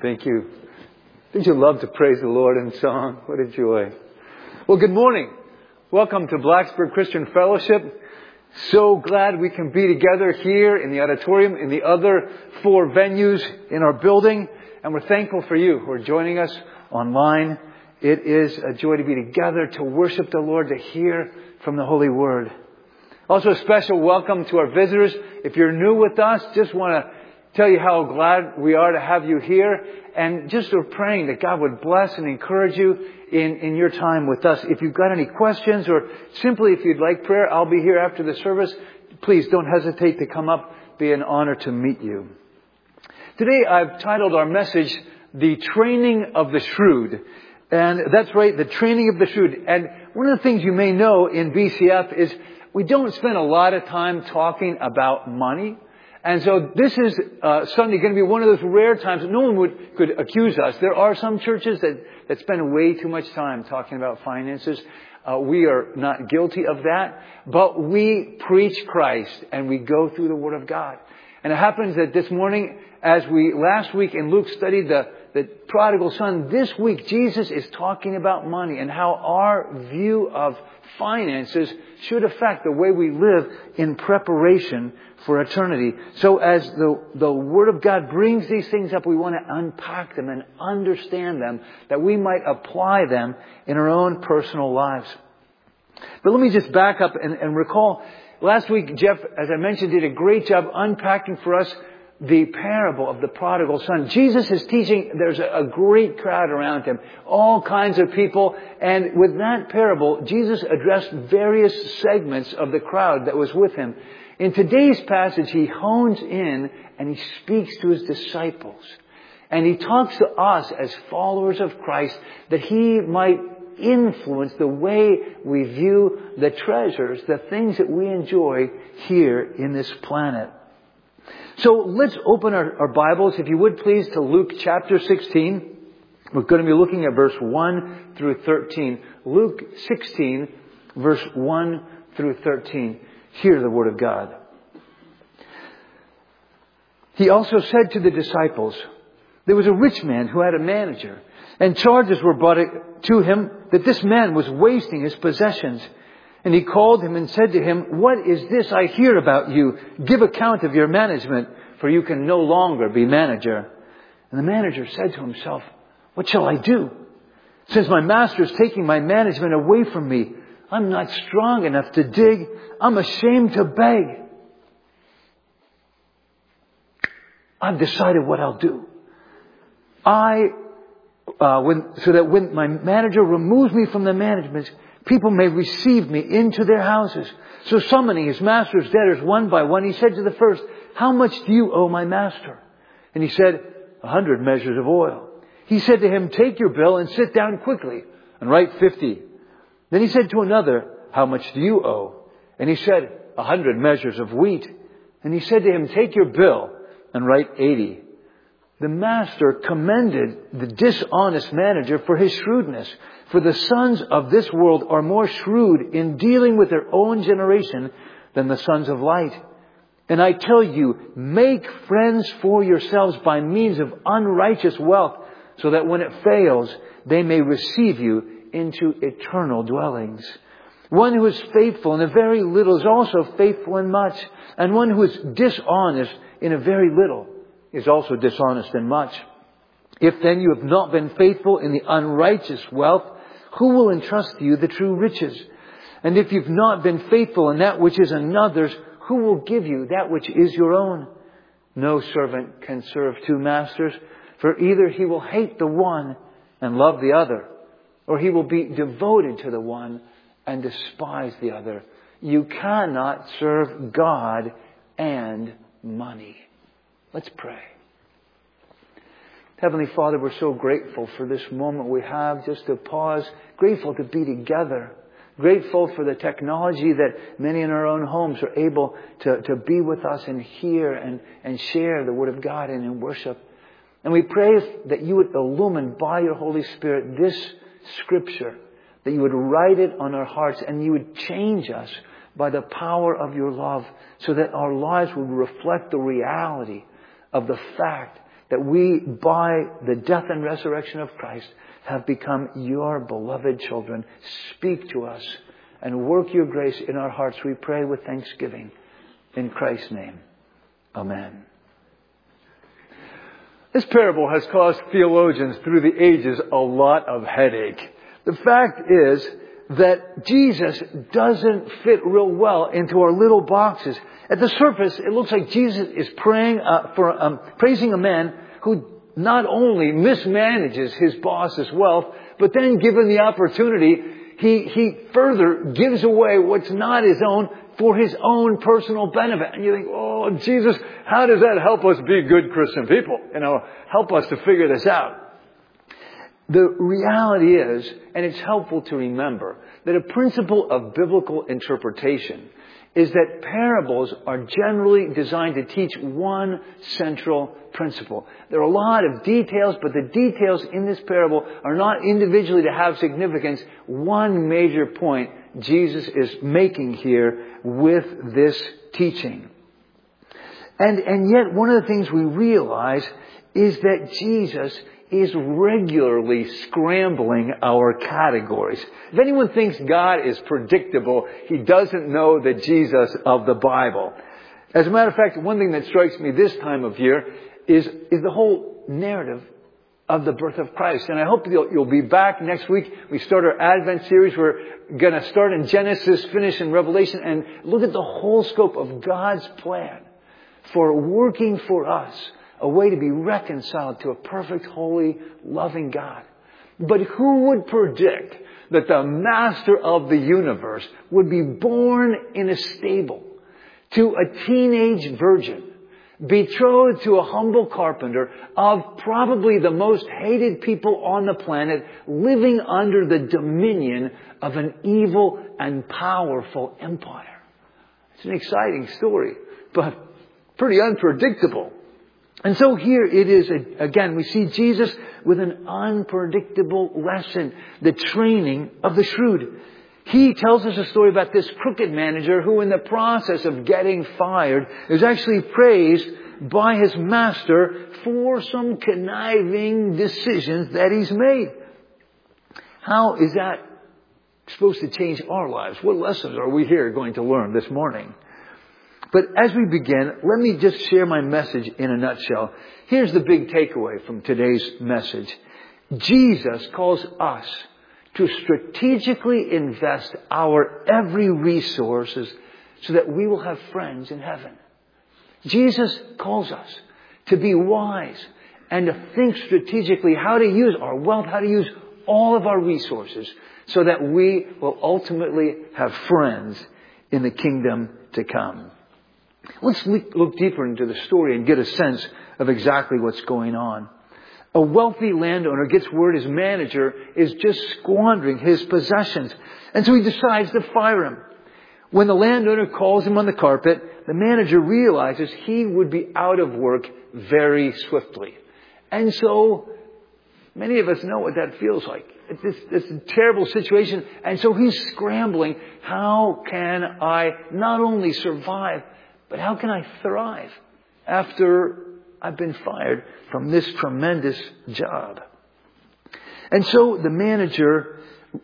Thank you. Don't you love to praise the Lord in song? What a joy. Well, good morning. Welcome to Blacksburg Christian Fellowship. So glad we can be together here in the auditorium, in the other 4 venues in our building. And we're thankful for you who are joining us online. It is a joy to be together, to worship the Lord, to hear from the Holy Word. Also a special welcome to our visitors. If you're new with us, just want to tell you how glad we are to have you here. And just are praying that God would bless and encourage you in your time with us. If you've got any questions or simply if you'd like prayer, I'll be here after the service. Please don't hesitate to come up. Be an honor to meet you. Today I've titled our message, The Training of the Shrewd. And that's right, the training of the shrewd. And one of the things you may know in BCF is we don't spend a lot of time talking about money. And so this is Sunday going to be one of those rare times that no one could accuse us. There are some churches that spend way too much time talking about finances. We are not guilty of that. But we preach Christ and we go through the Word of God. And it happens that this morning, as we last week in Luke studied the prodigal son, this week Jesus is talking about money and how our view of finances should affect the way we live in preparation for eternity. So as the Word of God brings these things up, we want to unpack them and understand them, that we might apply them in our own personal lives. But let me just back up and recall, last week Jeff, as I mentioned, did a great job unpacking for us the parable of the prodigal son. Jesus is teaching, there's a great crowd around him, all kinds of people. And with that parable, Jesus addressed various segments of the crowd that was with him. In today's passage, he hones in and he speaks to his disciples. And he talks to us as followers of Christ that he might influence the way we view the treasures, the things that we enjoy here in this planet. So let's open our Bibles, if you would please, to Luke chapter 16. We're going to be looking at verse 1 through 13. Luke 16, verse 1 through 13. Hear the Word of God. He also said to the disciples, there was a rich man who had a manager, and charges were brought to him that this man was wasting his possessions. And he called him and said to him, what is this I hear about you? Give account of your management, for you can no longer be manager. And the manager said to himself, what shall I do? Since my master is taking my management away from me, I'm not strong enough to dig. I'm ashamed to beg. I've decided what I'll do. So that when my manager removes me from the management, people may receive me into their houses. So summoning his master's debtors one by one, he said to the first, how much do you owe my master? And he said, 100 measures of oil. He said to him, take your bill and sit down quickly and write 50. Then he said to another, how much do you owe? And he said, 100 measures of wheat. And he said to him, take your bill and write 80. The master commended the dishonest manager for his shrewdness. For the sons of this world are more shrewd in dealing with their own generation than the sons of light. And I tell you, make friends for yourselves by means of unrighteous wealth, so that when it fails, they may receive you into eternal dwellings. One who is faithful in a very little is also faithful in much. And one who is dishonest in a very little is also dishonest in much. If then you have not been faithful in the unrighteous wealth, who will entrust to you the true riches? And if you've not been faithful in that which is another's, who will give you that which is your own? No servant can serve 2 masters, for either he will hate the one and love the other, or he will be devoted to the one and despise the other. You cannot serve God and money. Let's pray. Heavenly Father, we're so grateful for this moment we have just to pause. Grateful to be together. Grateful for the technology that many in our own homes are able to be with us and hear and share the Word of God and in worship. And we pray that you would illumine by your Holy Spirit this Scripture, that you would write it on our hearts and you would change us by the power of your love so that our lives would reflect the reality of the fact that we, by the death and resurrection of Christ, have become your beloved children. Speak to us and work your grace in our hearts, we pray with thanksgiving. In Christ's name, amen. This parable has caused theologians through the ages a lot of headache. The fact is that Jesus doesn't fit real well into our little boxes. At the surface, it looks like Jesus is praising a man who not only mismanages his boss's wealth, but then given the opportunity, he further gives away what's not his own for his own personal benefit. And you think, oh, Jesus, how does that help us be good Christian people? Help us to figure this out. The reality is, and it's helpful to remember, that a principle of biblical interpretation is that parables are generally designed to teach one central principle. There are a lot of details, but the details in this parable are not individually to have significance. One major point Jesus is making here with this teaching. And yet one of the things we realize is that Jesus is regularly scrambling our categories. If anyone thinks God is predictable, he doesn't know the Jesus of the Bible. As a matter of fact, one thing that strikes me this time of year is the whole narrative of the birth of Christ. And I hope you'll be back next week. We start our Advent series. We're going to start in Genesis, finish in Revelation, and look at the whole scope of God's plan for working for us a way to be reconciled to a perfect, holy, loving God. But who would predict that the master of the universe would be born in a stable to a teenage virgin, betrothed to a humble carpenter of probably the most hated people on the planet, living under the dominion of an evil and powerful empire? It's an exciting story, but pretty unpredictable. And so here it is, again, we see Jesus with an unpredictable lesson, the training of the shrewd. He tells us a story about this crooked manager who, in the process of getting fired, is actually praised by his master for some conniving decisions that he's made. How is that supposed to change our lives? What lessons are we here going to learn this morning? But as we begin, let me just share my message in a nutshell. Here's the big takeaway from today's message. Jesus calls us to strategically invest our every resources so that we will have friends in heaven. Jesus calls us to be wise and to think strategically how to use our wealth, how to use all of our resources so that we will ultimately have friends in the kingdom to come. Let's look deeper into the story and get a sense of exactly what's going on. A wealthy landowner gets word his manager is just squandering his possessions. And so he decides to fire him. When the landowner calls him on the carpet, the manager realizes he would be out of work very swiftly. And so many of us know what that feels like. It's a terrible situation. And so he's scrambling. How can I not only survive, but how can I thrive after I've been fired from this tremendous job? And so the manager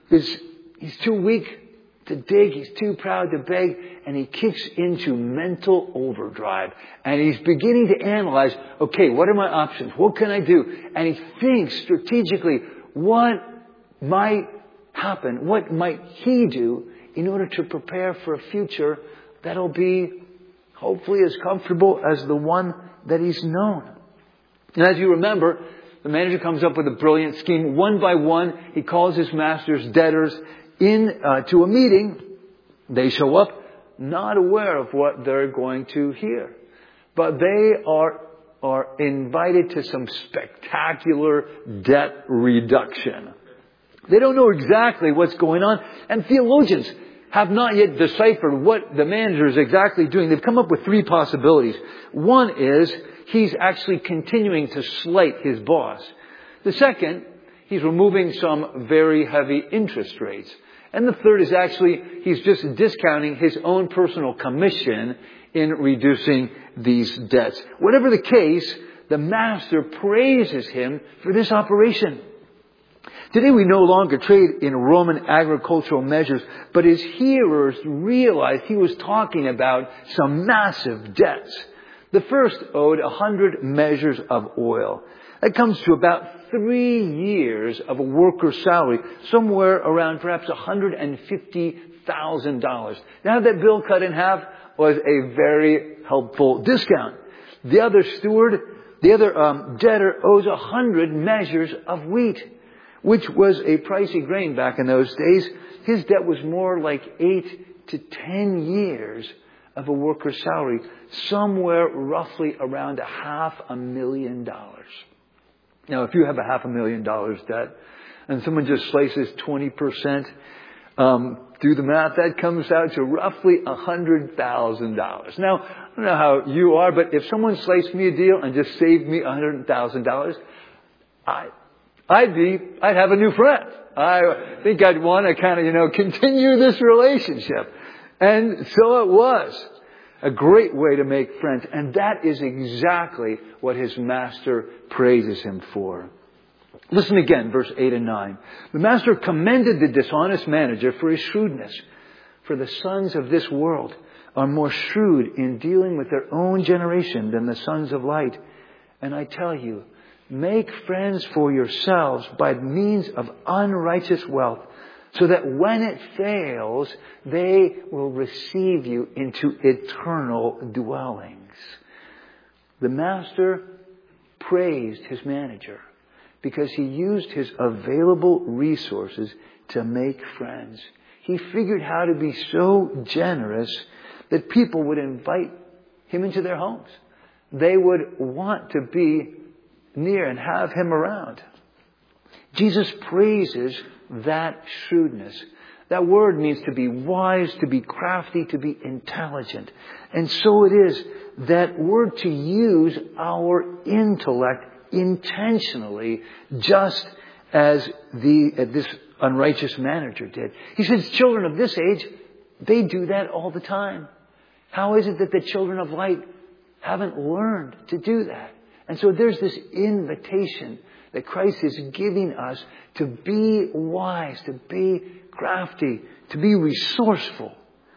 he's too weak to dig. He's too proud to beg. And he kicks into mental overdrive. And he's beginning to analyze, okay, what are my options? What can I do? And he thinks strategically, what might happen? What might he do in order to prepare for a future that'll be hopefully as comfortable as the one that he's known? And as you remember, the manager comes up with a brilliant scheme. One by one, he calls his master's debtors in to a meeting. They show up, not aware of what they're going to hear. But they are invited to some spectacular debt reduction. They don't know exactly what's going on. And theologians have not yet deciphered what the manager is exactly doing. They've come up with three possibilities. One is he's actually continuing to slight his boss. The second, he's removing some very heavy interest rates. And the third is actually he's just discounting his own personal commission in reducing these debts. Whatever the case, the master praises him for this operation. Today we no longer trade in Roman agricultural measures, but his hearers realized he was talking about some massive debts. The first owed 100 measures of oil. That comes to about 3 years of a worker's salary, somewhere around perhaps $150,000. Now that bill cut in half was a very helpful discount. The other debtor owes 100 measures of wheat, which was a pricey grain back in those days. His debt was more like 8 to 10 years of a worker's salary, somewhere roughly around $500,000. Now, if you have $500,000 debt and someone just slices 20%, do the math, that comes out to roughly $100,000. Now, I don't know how you are, but if someone sliced me a deal and just saved me $100,000, I'd have a new friend. I think I'd want to kind of, continue this relationship. And so it was a great way to make friends. And that is exactly what his master praises him for. Listen again, verse 8 and 9. The master commended the dishonest manager for his shrewdness. For the sons of this world are more shrewd in dealing with their own generation than the sons of light. And I tell you, make friends for yourselves by means of unrighteous wealth, so that when it fails, they will receive you into eternal dwellings. The master praised his manager because he used his available resources to make friends. He figured how to be so generous that people would invite him into their homes. They would want to be near and have him around. Jesus praises that shrewdness. That word means to be wise, to be crafty, to be intelligent. And so it is that we're to use our intellect intentionally, just as this unrighteous manager did. He says children of this age, they do that all the time. How is it that the children of light haven't learned to do that? And so there's this invitation that Christ is giving us to be wise, to be crafty, to be resourceful,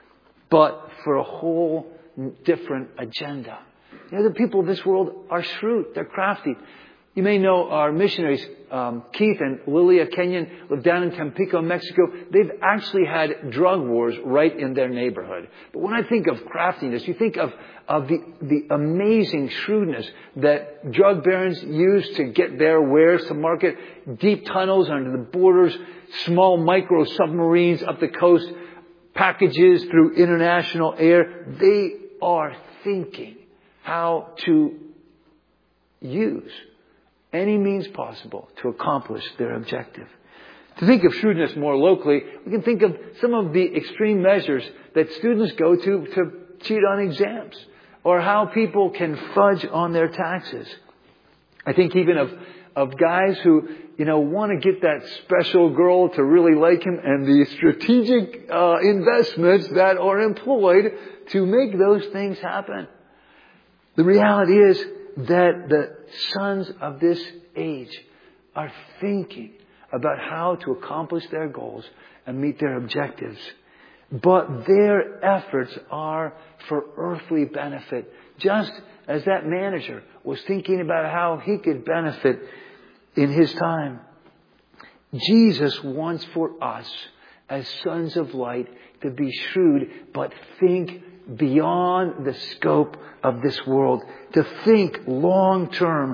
but for a whole different agenda. The people of this world are shrewd. They're crafty. You may know our missionaries, Keith and Lilia Kenyon, live down in Tampico, Mexico. They've actually had drug wars right in their neighborhood. But when I think of craftiness, you think of the amazing shrewdness that drug barons use to get their wares to market. Deep tunnels under the borders, small micro submarines up the coast, packages through international air. They are thinking how to use any means possible to accomplish their objective. To think of shrewdness more locally, we can think of some of the extreme measures that students go to cheat on exams, or how people can fudge on their taxes. I think even of guys who, want to get that special girl to really like him, and the strategic investments that are employed to make those things happen. The reality is that the sons of this age are thinking about how to accomplish their goals and meet their objectives. But their efforts are for earthly benefit, just as that manager was thinking about how he could benefit in his time. Jesus wants for us, as sons of light, to be shrewd, but think beyond the scope of this world, to think long term,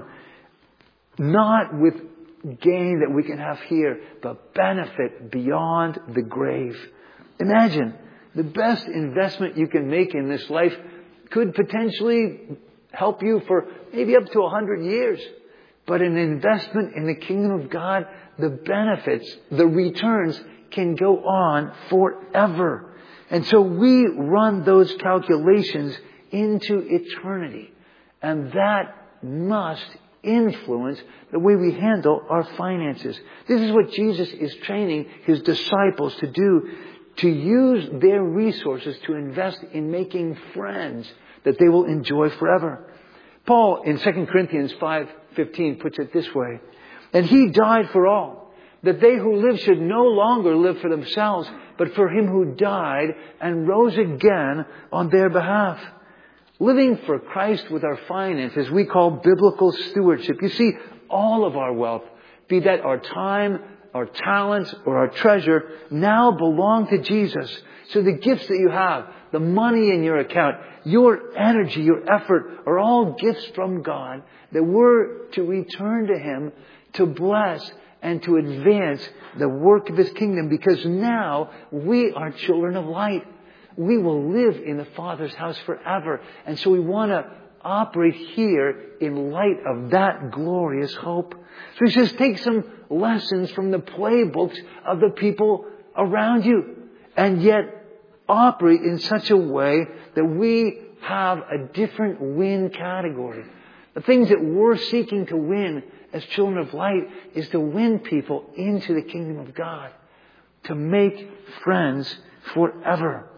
not with gain that we can have here, but benefit beyond the grave. Imagine, the best investment you can make in this life could potentially help you for maybe up to 100 years. But an investment in the kingdom of God, the benefits, the returns can go on forever. And so we run those calculations into eternity. And that must influence the way we handle our finances. This is what Jesus is training his disciples to do, to use their resources to invest in making friends that they will enjoy forever. Paul in 2 Corinthians 5:15 puts it this way, and He died for all, that they who live should no longer live for themselves, but for Him who died and rose again on their behalf. Living for Christ with our finances we call biblical stewardship. You see, all of our wealth, be that our time, our talents, or our treasure, now belong to Jesus. So the gifts that you have, the money in your account, your energy, your effort, are all gifts from God that we're to return to Him to bless and to advance the work of His kingdom, because now we are children of light. We will live in the Father's house forever. And so we want to operate here in light of that glorious hope. So he says, take some lessons from the playbooks of the people around you, and yet operate in such a way that we have a different win category. The things that we're seeking to win as children of light is to win people into the kingdom of God, to make friends forever.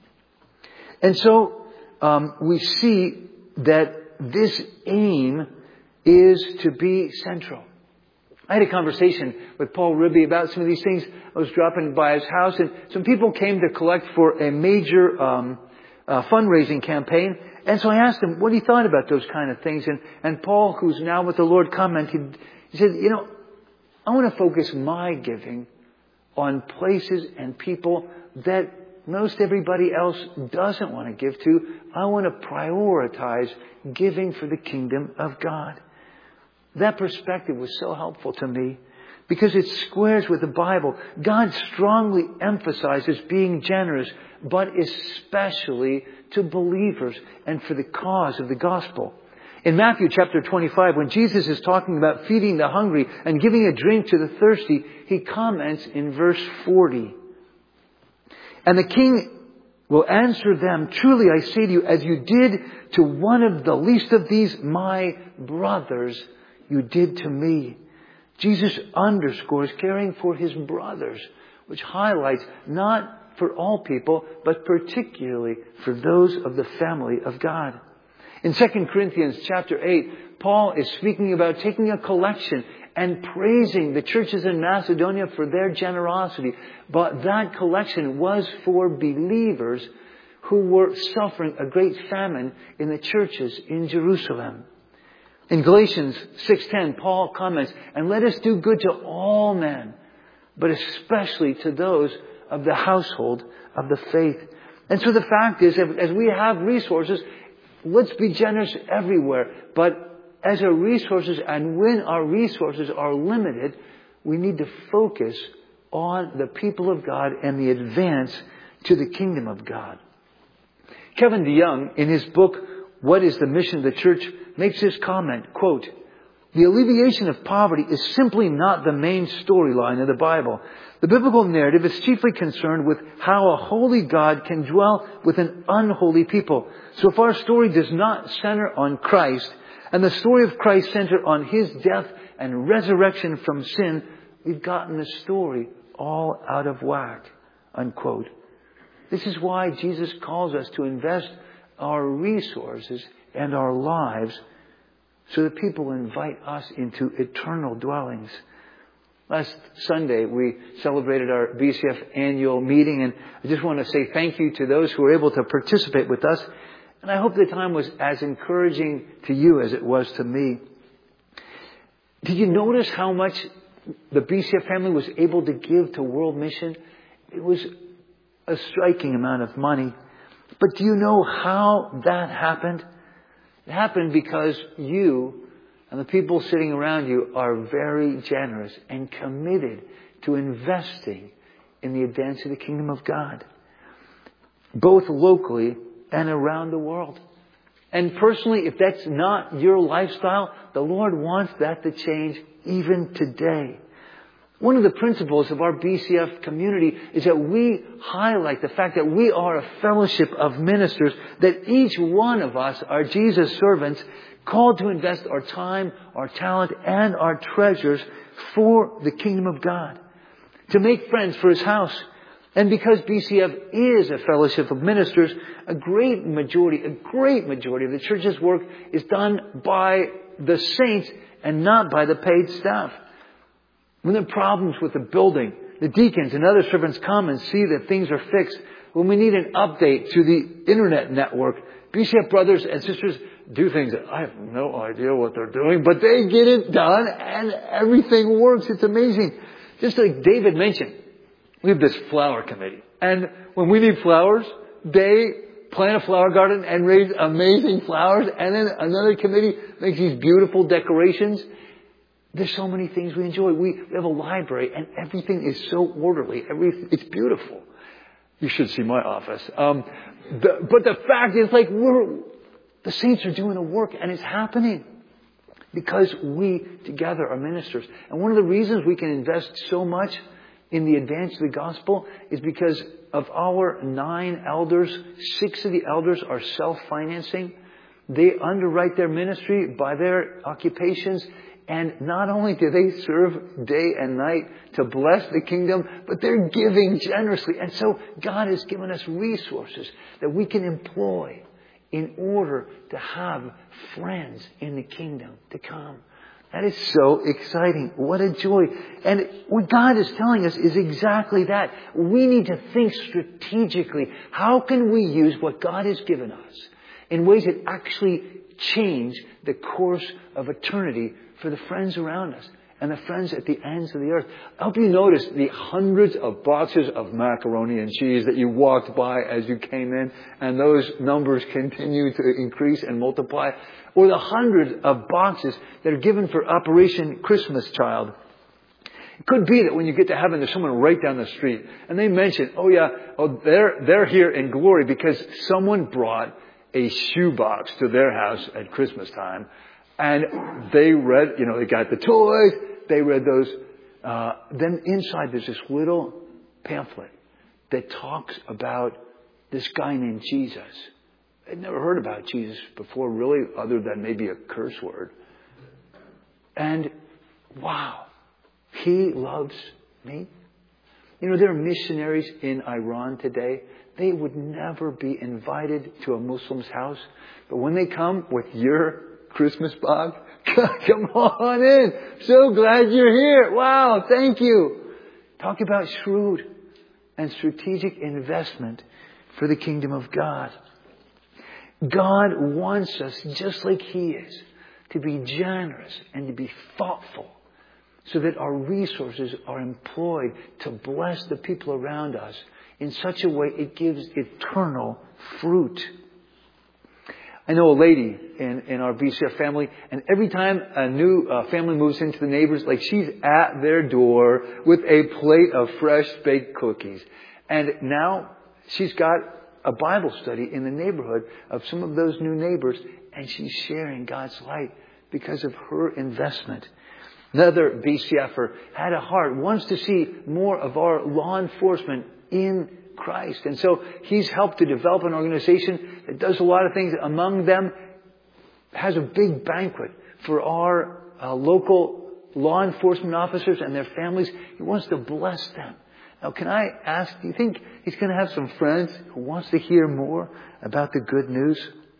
And so we see that this aim is to be central. I had a conversation with Paul Ribby about some of these things. I was dropping by his house, and some people came to collect for a major fundraising campaign. And so I asked him what he thought about those kind of things. And Paul, who's now with the Lord, commented, he said, I want to focus my giving on places and people that most everybody else doesn't want to give to. I want to prioritize giving for the kingdom of God. That perspective was so helpful to me because it squares with the Bible. God strongly emphasizes being generous, but especially to believers and for the cause of the gospel. In Matthew chapter 25, when Jesus is talking about feeding the hungry and giving a drink to the thirsty, He comments in verse 40. And the king will answer them, truly I say to you, as you did to one of the least of these, my brothers, you did to me. Jesus underscores caring for His brothers, which highlights not for all people, but particularly for those of the family of God. In 2 Corinthians chapter 8, Paul is speaking about taking a collection and praising the churches in Macedonia for their generosity. But that collection was for believers who were suffering a great famine in the churches in Jerusalem. In Galatians 6:10, Paul comments, and let us do good to all men, but especially to those of the household of the faith. And so the fact is, as we have resources, let's be generous everywhere. But as our resources, and when our resources are limited, we need to focus on the people of God and the advance to the kingdom of God. Kevin DeYoung, in his book, What is the Mission of the Church, makes this comment, quote, the alleviation of poverty is simply not the main storyline of the Bible. The biblical narrative is chiefly concerned with how a holy God can dwell with an unholy people. So if our story does not center on Christ, and the story of Christ centered on His death and resurrection from sin, we've gotten the story all out of whack, unquote. This is why Jesus calls us to invest our resources and our lives so that people invite us into eternal dwellings. Last Sunday, we celebrated our BCF annual meeting, and I just want to say thank you to those who were able to participate with us. And I hope the time was as encouraging to you as it was to me. Did you notice how much the BCF family was able to give to World Mission? It was a striking amount of money. But do you know how that happened? It happened because you and the people sitting around you are very generous and committed to investing in the advance of the kingdom of God, both locally and around the world. And personally, if that's not your lifestyle, the Lord wants that to change even today. One of the principles of our BCF community is that we highlight the fact that we are a fellowship of ministers, that each one of us are Jesus' servants, called to invest our time, our talent, and our treasures for the kingdom of God. To make friends for His house, And because BCF is a fellowship of ministers, a great majority of the church's work is done by the saints and not by the paid staff. When there are problems with the building, the deacons and other servants come and see that things are fixed. When we need an update to the internet network, BCF brothers and sisters do things that I have no idea what they're doing, but they get it done and everything works. It's amazing. Just like David mentioned, we have this flower committee. And when we need flowers, they plant a flower garden and raise amazing flowers. And then another committee makes these beautiful decorations. There's so many things we enjoy. We have a library and everything is so orderly. It's beautiful. You should see my office. But the fact is, like, the saints are doing the work and it's happening because we together are ministers. And one of the reasons we can invest so much in the advance of the gospel is because of our 9 elders, 6 of the elders are self-financing. They underwrite their ministry by their occupations. And not only do they serve day and night to bless the kingdom, but they're giving generously. And so God has given us resources that we can employ in order to have friends in the kingdom to come. That is so exciting. What a joy. And what God is telling us is exactly that. We need to think strategically. How can we use what God has given us in ways that actually change the course of eternity for the friends around us and the friends at the ends of the earth? I hope you noticed the hundreds of boxes of macaroni and cheese that you walked by as you came in, and those numbers continue to increase and multiply. Or the hundreds of boxes that are given for Operation Christmas Child. It could be that when you get to heaven, there's someone right down the street, and they mention, they're here in glory because someone brought a shoebox to their house at Christmas time. And they read, they got the toys, they read those. Then inside there's this little pamphlet that talks about this guy named Jesus. I'd never heard about Jesus before, really, other than maybe a curse word. And wow, he loves me. There are missionaries in Iran today. They would never be invited to a Muslim's house. But when they come with your Christmas box, come on in. So glad you're here. Wow, thank you. Talk about shrewd and strategic investment for the kingdom of God. God wants us, just like He is, to be generous and to be thoughtful so that our resources are employed to bless the people around us in such a way it gives eternal fruit. I know a lady in our BCF family, and every time a new family moves into the neighbors, like she's at their door with a plate of fresh baked cookies. And now she's got a Bible study in the neighborhood of some of those new neighbors, and she's sharing God's light because of her investment. Another BCFer had a heart, wants to see more of our law enforcement in Christ. And so he's helped to develop an organization that does a lot of things. Among them, has a big banquet for our local law enforcement officers and their families. He wants to bless them. Now, can I ask, do you think he's going to have some friends who wants to hear more about the good news?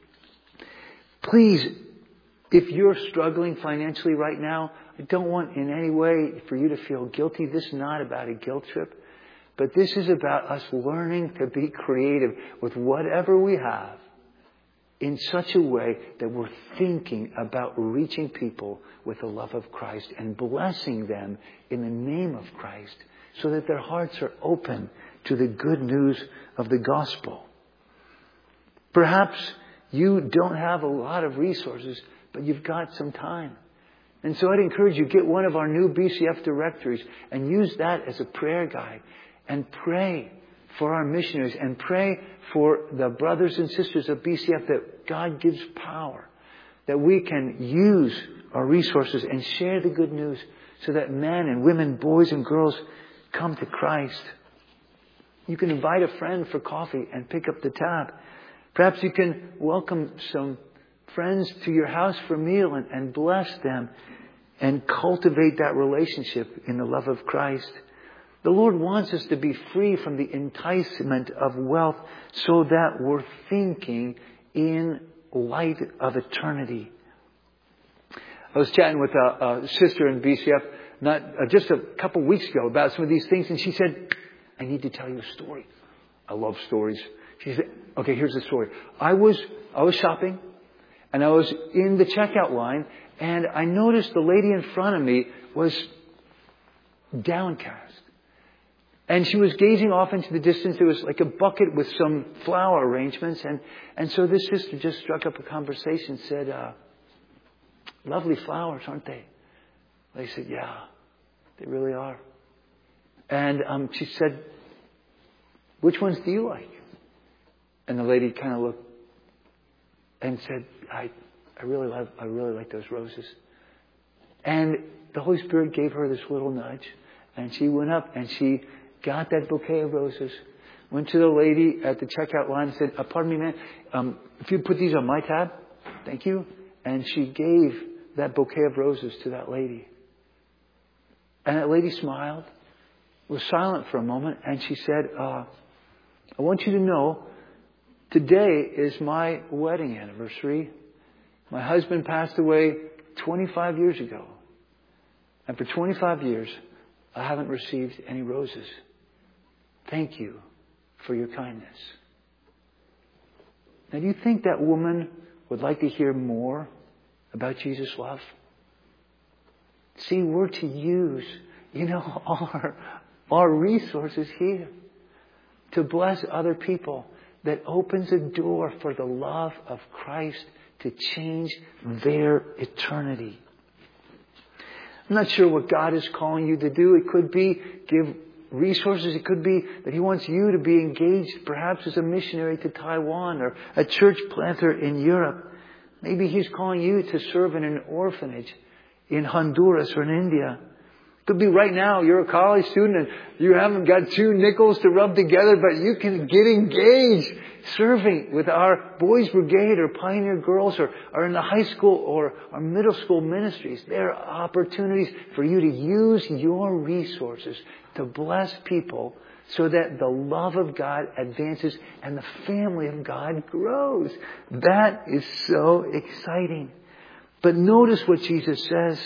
Please, if you're struggling financially right now, I don't want in any way for you to feel guilty. This is not about a guilt trip. But this is about us learning to be creative with whatever we have in such a way that we're thinking about reaching people with the love of Christ and blessing them in the name of Christ so that their hearts are open to the good news of the gospel. Perhaps you don't have a lot of resources, but you've got some time. And so I'd encourage you, get one of our new BCF directories and use that as a prayer guide. And pray for our missionaries and pray for the brothers and sisters of BCF that God gives power, that we can use our resources and share the good news so that men and women, boys and girls come to Christ. You can invite a friend for coffee and pick up the tab. Perhaps you can welcome some friends to your house for a meal and bless them and cultivate that relationship in the love of Christ. The Lord wants us to be free from the enticement of wealth so that we're thinking in light of eternity. I was chatting with a sister in BCF just a couple weeks ago about some of these things, and she said, I need to tell you a story. I love stories. She said, okay, here's the story. I was shopping, and I was in the checkout line, and I noticed the lady in front of me was downcast. And she was gazing off into the distance. There was like a bucket with some flower arrangements. And so this sister just struck up a conversation, said, lovely flowers, aren't they? They said, yeah, they really are. And she said, which ones do you like? And the lady kind of looked and said, I really like those roses. And the Holy Spirit gave her this little nudge. And she went up and she got that bouquet of roses, went to the lady at the checkout line and said, pardon me, ma'am, if you put these on my tab, thank you. And she gave that bouquet of roses to that lady. And that lady smiled, was silent for a moment, and she said, I want you to know, today is my wedding anniversary. My husband passed away 25 years ago. And for 25 years, I haven't received any roses. Thank you for your kindness. Now, do you think that woman would like to hear more about Jesus' love? See, we're to use, our resources here to bless other people. That opens a door for the love of Christ to change their eternity. I'm not sure what God is calling you to do. It could be give resources. It could be that He wants you to be engaged perhaps as a missionary to Taiwan or a church planter in Europe. Maybe He's calling you to serve in an orphanage in Honduras or in India. It could be right now you're a college student and you haven't got 2 nickels to rub together, but you can get engaged serving with our Boys Brigade or Pioneer Girls or in the high school or our middle school ministries. There are opportunities for you to use your resources to bless people so that the love of God advances and the family of God grows. That is so exciting. But notice what Jesus says.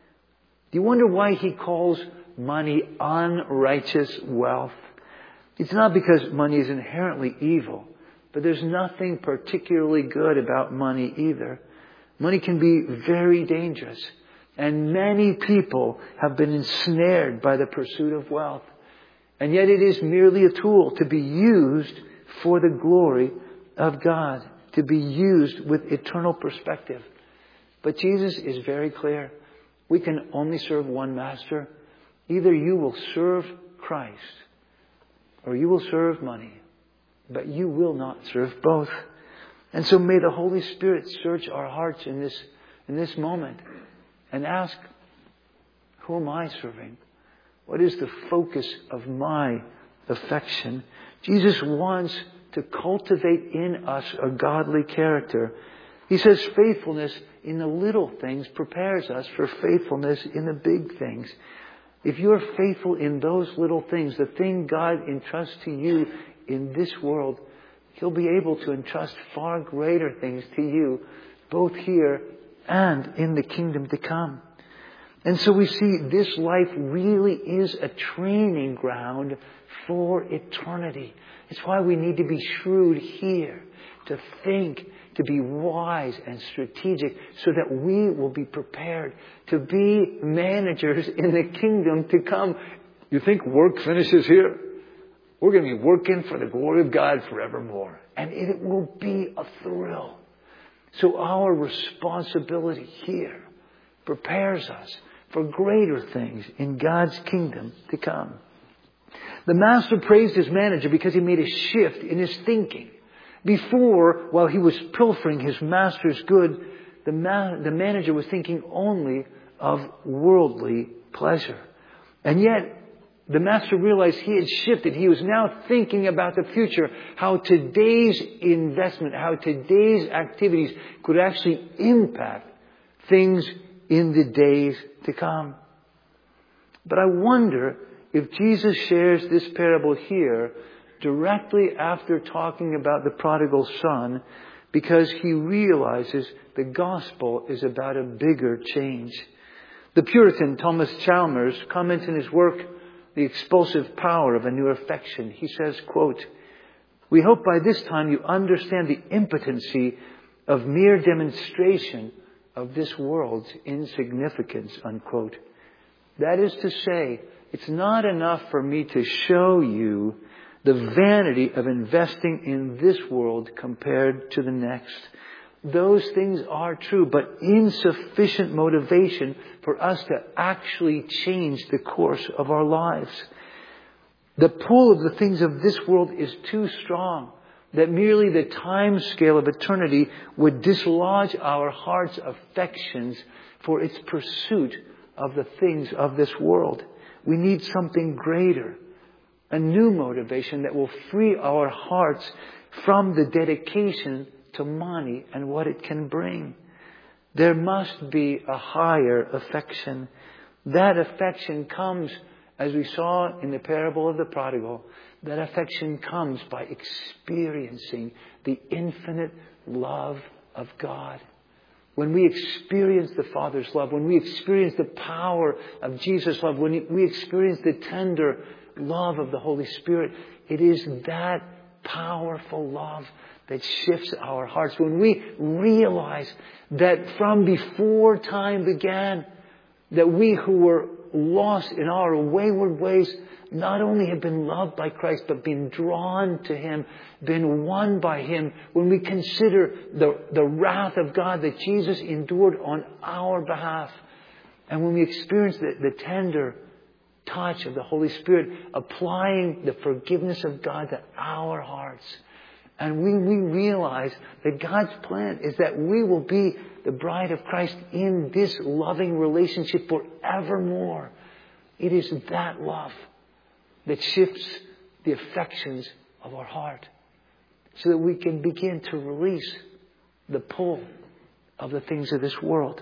Do you wonder why He calls money unrighteous wealth? It's not because money is inherently evil, but there's nothing particularly good about money either. Money can be very dangerous, and many people have been ensnared by the pursuit of wealth. And yet it is merely a tool to be used for the glory of God, to be used with eternal perspective. But Jesus is very clear. We can only serve one master. Either you will serve Christ or you will serve money, but you will not serve both. And so may the Holy Spirit search our hearts in this moment and ask, who am I serving? What is the focus of my affection? Jesus wants to cultivate in us a godly character. He says faithfulness in the little things prepares us for faithfulness in the big things. If you're faithful in those little things, the thing God entrusts to you in this world, He'll be able to entrust far greater things to you, both here and in the kingdom to come. And so we see this life really is a training ground for eternity. It's why we need to be shrewd here, to think, to be wise and strategic so that we will be prepared to be managers in the kingdom to come. You think work finishes here? We're going to be working for the glory of God forevermore. And it will be a thrill. So our responsibility here prepares us for greater things in God's kingdom to come. The master praised his manager because he made a shift in his thinking. Before, while he was pilfering his master's good, the manager was thinking only of worldly pleasure. And yet, the master realized he had shifted. He was now thinking about the future, how today's investment, how today's activities could actually impact things in the days to come. But I wonder if Jesus shares this parable here directly after talking about the prodigal son, because he realizes the gospel is about a bigger change. The Puritan Thomas Chalmers comments in his work, The Expulsive Power of a New Affection. He says, quote, "We hope by this time you understand the impotency of mere demonstration of this world's insignificance," unquote. That is to say, it's not enough for me to show you the vanity of investing in this world compared to the next. Those things are true, but insufficient motivation for us to actually change the course of our lives. The pull of the things of this world is too strong, that merely the time scale of eternity would dislodge our heart's affections for its pursuit of the things of this world. We need something greater, a new motivation that will free our hearts from the dedication to money and what it can bring. There must be a higher affection. That affection comes, as we saw in the parable of the prodigal, that affection comes by experiencing the infinite love of God. When we experience the Father's love, when we experience the power of Jesus' love, when we experience the tender love of the Holy Spirit, it is that powerful love that shifts our hearts. When we realize that from before time began, that we who were lost in our wayward ways not only have been loved by Christ, but been drawn to Him, been won by Him. When we consider the wrath of God that Jesus endured on our behalf, and when we experience the tender touch of the Holy Spirit applying the forgiveness of God to our hearts, and we realize that God's plan is that we will be the bride of Christ in this loving relationship forevermore. It is that love that shifts the affections of our heart so that we can begin to release the pull of the things of this world.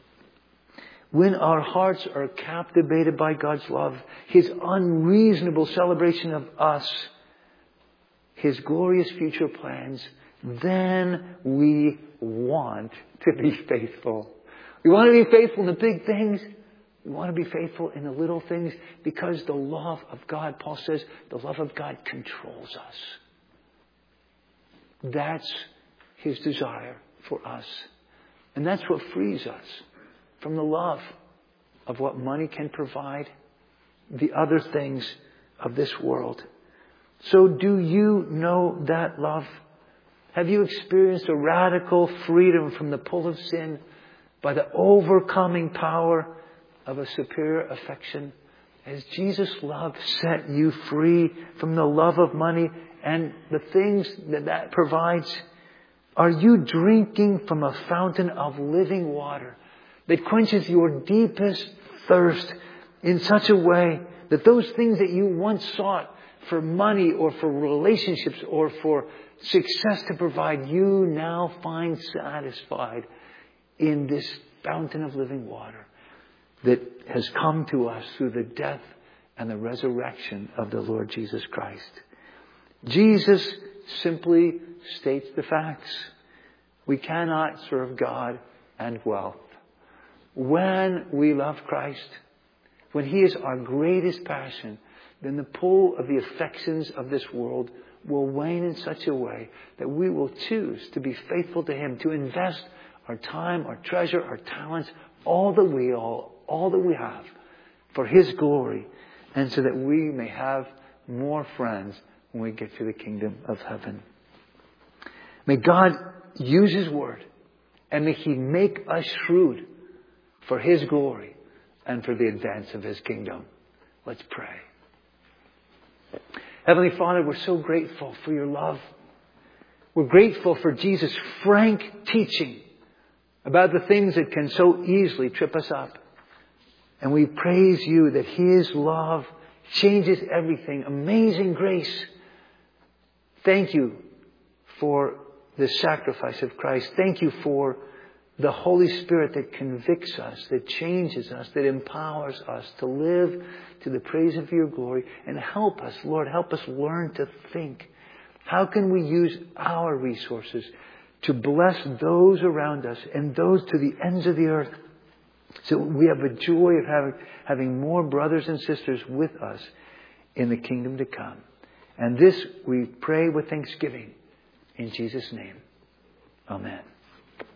When our hearts are captivated by God's love, His unreasonable celebration of us, His glorious future plans, then we want to be faithful. We want to be faithful in the big things. We want to be faithful in the little things because the love of God, Paul says, the love of God controls us. That's His desire for us. And that's what frees us from the love of what money can provide, the other things of this world. So do you know that love? Have you experienced a radical freedom from the pull of sin by the overcoming power of a superior affection? Has Jesus' love set you free from the love of money and the things that provides? Are you drinking from a fountain of living water that quenches your deepest thirst in such a way that those things that you once sought for money or for relationships or for success to provide, you now find satisfied in this fountain of living water that has come to us through the death and the resurrection of the Lord Jesus Christ? Jesus simply states the facts. We cannot serve God and wealth. When we love Christ, when He is our greatest passion, then the pull of the affections of this world will wane in such a way that we will choose to be faithful to Him, to invest our time, our treasure, our talents, all that we have for His glory, and so that we may have more friends when we get to the kingdom of heaven. May God use His word, and may He make us shrewd for His glory and for the advance of His kingdom. Let's pray. Heavenly Father, we're so grateful for Your love. We're grateful for Jesus' frank teaching about the things that can so easily trip us up. And we praise You that His love changes everything. Amazing grace. Thank You for the sacrifice of Christ. Thank You for the Holy Spirit that convicts us, that changes us, that empowers us to live to the praise of your glory. And help us, Lord, help us learn to think. How can we use our resources to bless those around us and those to the ends of the earth? So we have the joy of having more brothers and sisters with us in the kingdom to come. And this we pray with thanksgiving in Jesus' name. Amen.